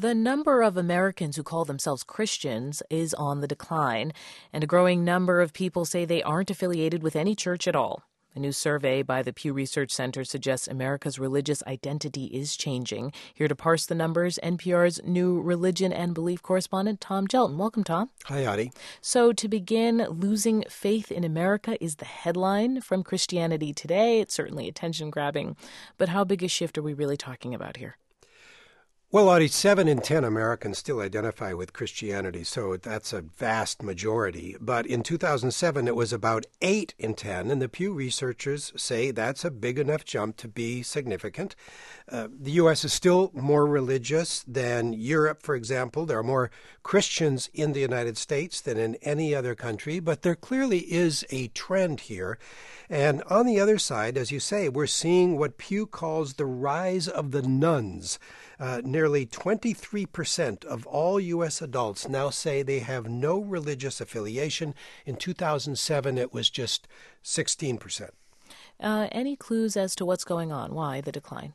The number of Americans who call themselves Christians is on the decline, and a growing number of people say they aren't affiliated with any church at all. A new survey by the Pew Research Center suggests America's religious identity is changing. Here to parse the numbers, NPR's new religion and belief correspondent, Tom Gjelten. Welcome, Tom. Hi, Audie. So to begin, losing faith in America is the headline from Christianity Today. It's certainly attention-grabbing. But how big a shift are we really talking about here? Well, Audie, 7 in 10 Americans still identify with Christianity, so that's a vast majority. But in 2007, it was about 8 in 10, and the Pew researchers say that's a big enough jump to be significant. The U.S. is still more religious than Europe, for example. There are more Christians in the United States than in any other country, but there clearly is a trend here. And on the other side, as you say, we're seeing what Pew calls the rise of the nones. Nearly 23% of all U.S. adults now say they have no religious affiliation. In 2007, it was just 16%. Any clues as to what's going on? Why the decline?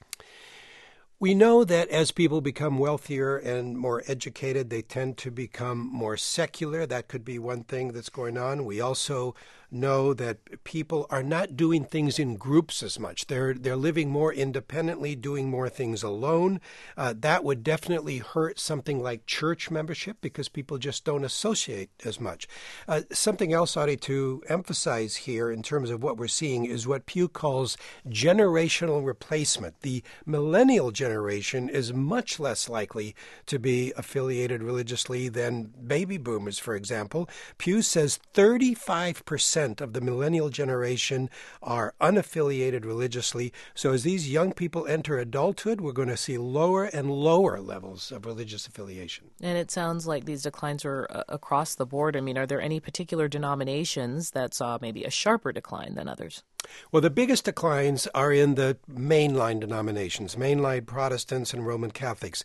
We know that as people become wealthier and more educated, they tend to become more secular. That could be one thing that's going on. We also know that people are not doing things in groups as much. They're living more independently, doing more things alone. That would definitely hurt something like church membership because people just don't associate as much. Something else, Audie, to emphasize here in terms of what we're seeing is what Pew calls generational replacement. The millennial generation is much less likely to be affiliated religiously than baby boomers, for example. Pew says 35% of the millennial generation are unaffiliated religiously. So as these young people enter adulthood, we're going to see lower and lower levels of religious affiliation. And it sounds like these declines are across the board. I mean, are there any particular denominations that saw maybe a sharper decline than others? Well, the biggest declines are in the mainline denominations, mainline Protestants and Roman Catholics.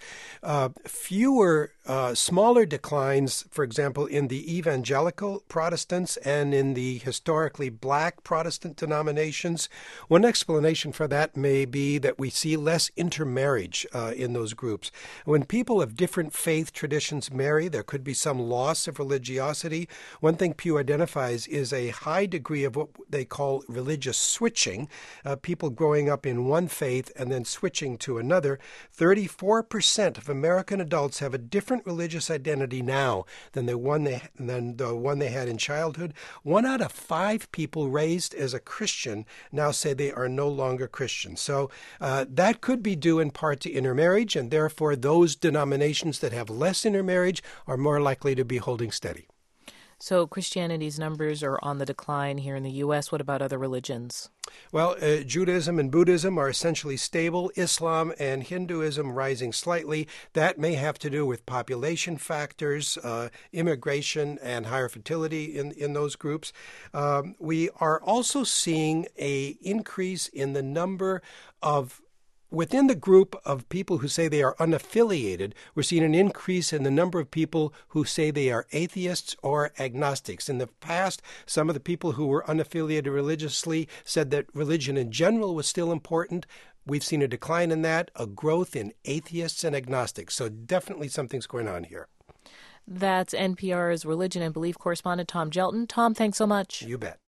Smaller declines, for example, in the evangelical Protestants and in the historically black Protestant denominations. One explanation for that may be that we see less intermarriage in those groups. When people of different faith traditions marry, there could be some loss of religiosity. One thing Pew identifies is a high degree of what they call religious switching, people growing up in one faith and then switching to another. 34% of American adults have a different religious identity now than the one they had in childhood. 1 out of 5 people raised as a Christian now say they are no longer Christian. So that could be due in part to intermarriage, and therefore those denominations that have less intermarriage are more likely to be holding steady. So Christianity's numbers are on the decline here in the U.S. What about other religions? Well, Judaism and Buddhism are essentially stable. Islam and Hinduism rising slightly. That may have to do with population factors, immigration, and higher fertility in those groups. We are also seeing an increase in the number of within the group of people who say they are unaffiliated, we're seeing an increase in the number of people who say they are atheists or agnostics. In the past, some of the people who were unaffiliated religiously said that religion in general was still important. We've seen a decline in that, a growth in atheists and agnostics. So definitely something's going on here. That's NPR's religion and belief correspondent Tom Gjelten. Tom, thanks so much. You bet.